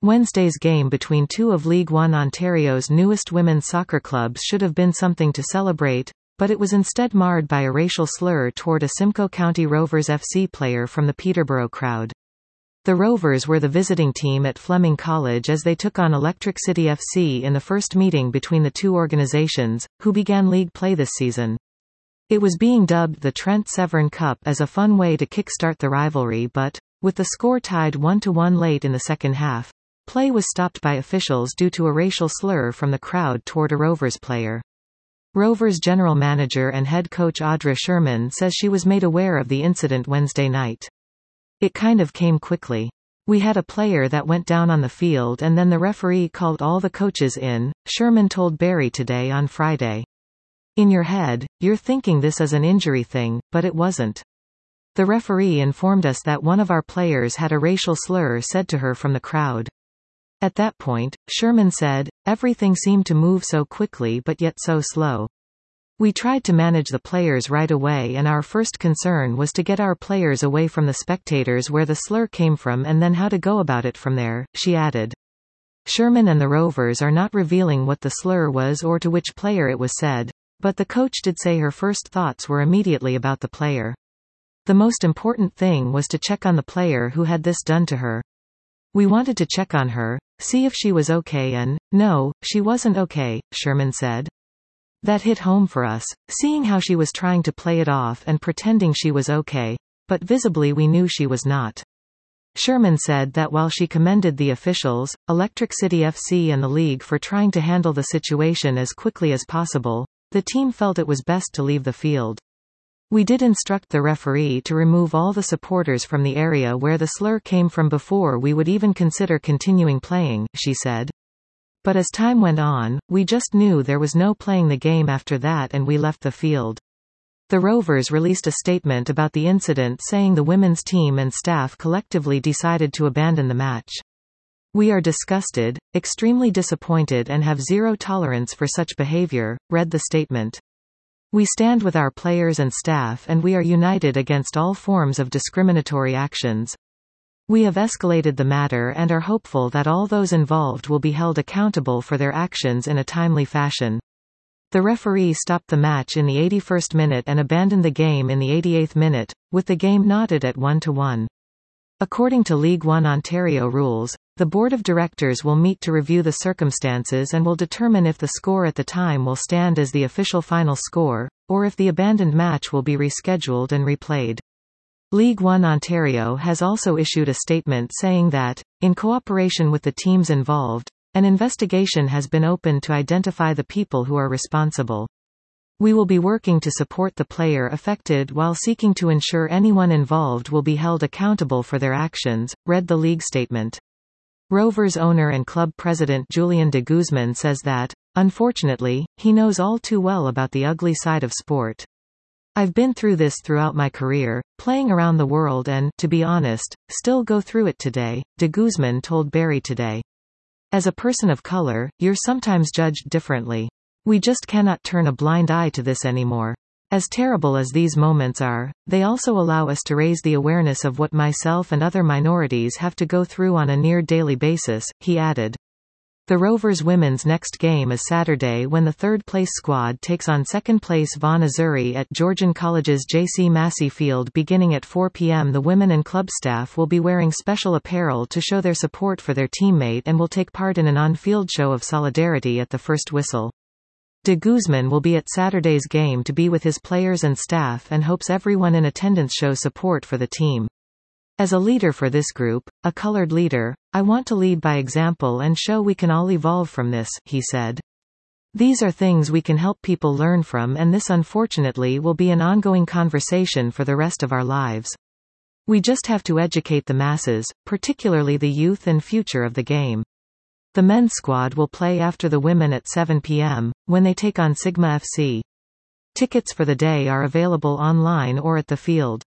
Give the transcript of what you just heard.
Wednesday's game between two of League One Ontario's newest women's soccer clubs should have been something to celebrate, but it was instead marred by a racial slur toward a Simcoe County Rovers FC player from the Peterborough crowd. The Rovers were the visiting team at Fleming College as they took on Electric City FC in the first meeting between the two organizations, who began league play this season. It was being dubbed the Trent Severn Cup as a fun way to kickstart the rivalry, but, with the score tied 1-1 late in the second half, play was stopped by officials due to a racial slur from the crowd toward a Rovers player. Rovers general manager and head coach Audra Sherman says she was made aware of the incident Wednesday night. "It kind of came quickly. We had a player that went down on the field and then the referee called all the coaches in," Sherman told Barry Today on Friday. "In your head, you're thinking this is an injury thing, but it wasn't. The referee informed us that one of our players had a racial slur said to her from the crowd. At that point," Sherman said, "everything seemed to move so quickly but yet so slow. We tried to manage the players right away and our first concern was to get our players away from the spectators where the slur came from and then how to go about it from there," she added. Sherman and the Rovers are not revealing what the slur was or to which player it was said, but the coach did say her first thoughts were immediately about the player. "The most important thing was to check on the player who had this done to her. We wanted to check on her, see if she was okay and, no, she wasn't okay," Sherman said. "That hit home for us, seeing how she was trying to play it off and pretending she was okay, but visibly we knew she was not." Sherman said that while she commended the officials, Electric City FC and the league for trying to handle the situation as quickly as possible, the team felt it was best to leave the field. "We did instruct the referee to remove all the supporters from the area where the slur came from before we would even consider continuing playing," she said. "But as time went on, we just knew there was no playing the game after that and we left the field." The Rovers released a statement about the incident saying the women's team and staff collectively decided to abandon the match. "We are disgusted, extremely disappointed and have zero tolerance for such behavior," read the statement. "We stand with our players and staff and we are united against all forms of discriminatory actions. We have escalated the matter and are hopeful that all those involved will be held accountable for their actions in a timely fashion." The referee stopped the match in the 81st minute and abandoned the game in the 88th minute, with the game knotted at 1-1. According to League One Ontario rules, the Board of Directors will meet to review the circumstances and will determine if the score at the time will stand as the official final score, or if the abandoned match will be rescheduled and replayed. League One Ontario has also issued a statement saying that, in cooperation with the teams involved, an investigation has been opened to identify the people who are responsible. "We will be working to support the player affected while seeking to ensure anyone involved will be held accountable for their actions," read the league statement. Rovers owner and club president Julian de Guzman says that, "Unfortunately, he knows all too well about the ugly side of sport. I've been through this throughout my career, playing around the world and, to be honest, still go through it today," de Guzman told Barry Today. "As a person of color, you're sometimes judged differently. We just cannot turn a blind eye to this anymore. As terrible as these moments are, they also allow us to raise the awareness of what myself and other minorities have to go through on a near-daily basis," he added. The Rovers women's next game is Saturday when the third-place squad takes on second-place Vaughan Azzurri at Georgian College's J.C. Massey Field beginning at 4 p.m. The women and club staff will be wearing special apparel to show their support for their teammate and will take part in an on-field show of solidarity at the first whistle. De Guzman will be at Saturday's game to be with his players and staff and hopes everyone in attendance shows support for the team. "As a leader for this group, a colored leader, I want to lead by example and show we can all evolve from this," he said. "These are things we can help people learn from and this unfortunately will be an ongoing conversation for the rest of our lives. We just have to educate the masses, particularly the youth and future of the game." The men's squad will play after the women at 7 p.m., when they take on Sigma FC. Tickets for the day are available online or at the field.